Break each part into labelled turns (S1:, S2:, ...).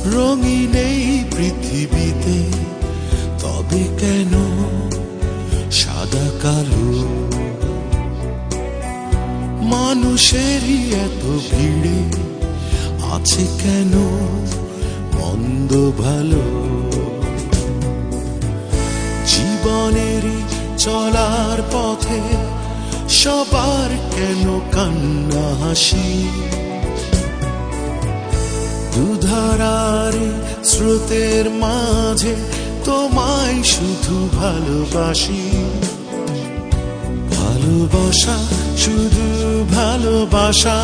S1: রঙিন এই পৃথিবীতে তবে কেন সাদা কালো? মানুষেরই এত ভিড়ে আছে কেন মন্দ ভালো? জীবনেরই চলার পথে সবার কেন কান্না হাসি? দুধারার স্রোতের মাঝে তোমায় শুধু ভালোবাসি। ভালোবাসা শুধু ভালোবাসা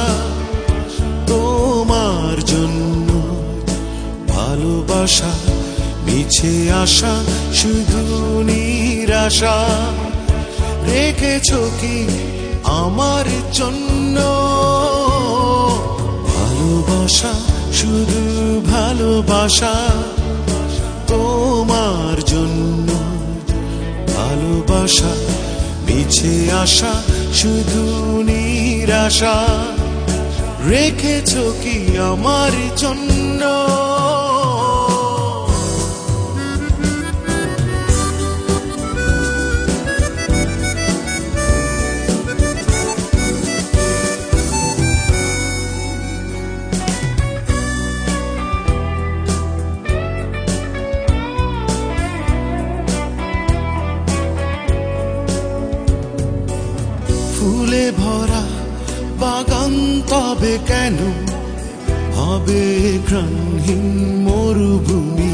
S1: তোমার জন্য। ভালোবাসা মিছে আশা শুধু নিরাশা রেখেছ কি আমার জন্য? ভালোবাসা শুধু ভালোবাসা তোমার জন্য। ভালোবাসা মিছে আশা শুধু নিরাশা রেখেছ কি আমার জন্য? ফুলে ভরা বাগান তবে কেন হবে ঘ্রাণহীন মরুভূমি?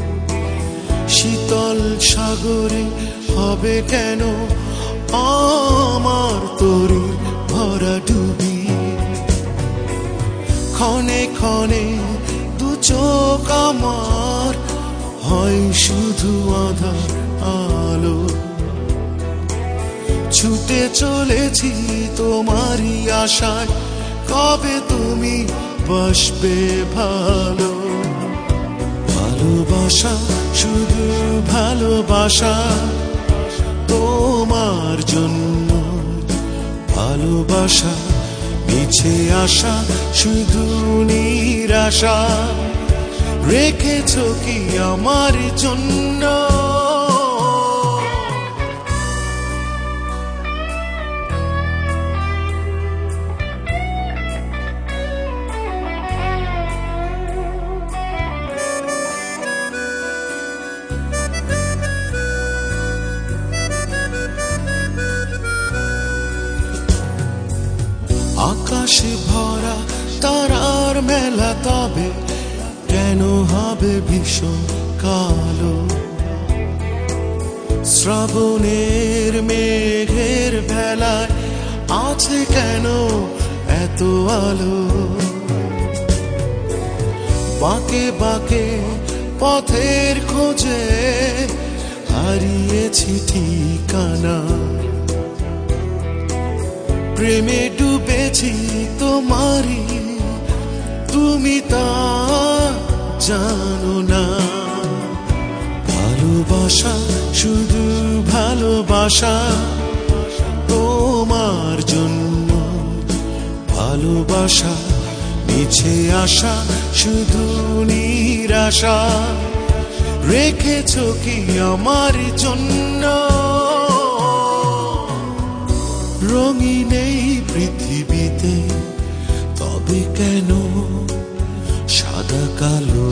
S1: শীতল সাগরে হবে কেন আমার তরি ভরা ডুবি? ক্ষণে ক্ষণে দু চোখ আমার হয় শুধু আধার আলো। ছুটে চলেছি তোমারই আশায়, কবে তুমি বাসবে ভালো? ভালোবাসা শুধু ভালোবাসা তোমার জন্য। ভালোবাসা মিছে আশা শুধু নিরাশা রেখেছ কি আমার জন্য? আকাশে ভরা তারার মেলা তবে কেন হবে ভীষণ কালো? শ্রাবণের মেঘের ভেলায় আছে কেন এত আলো? বাঁকে বাঁকে পথের খোঁজে হারিয়েছি ঠিকানা। প্রেমে ডুবেছি তোমারই, তুমি তা জানো না। ভালোবাসা শুধু ভালোবাসা তোমার জন্য। ভালোবাসা মিছে আশা শুধু নিরাশা রেখেছ কি আমার জন্য? রঙিন এই পৃথিবীতে তবে কেন সাদা কালো?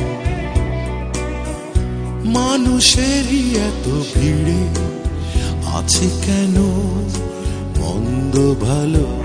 S1: মানুষেরই এত ভিড়ে আছে কেন মন্দ ভালো?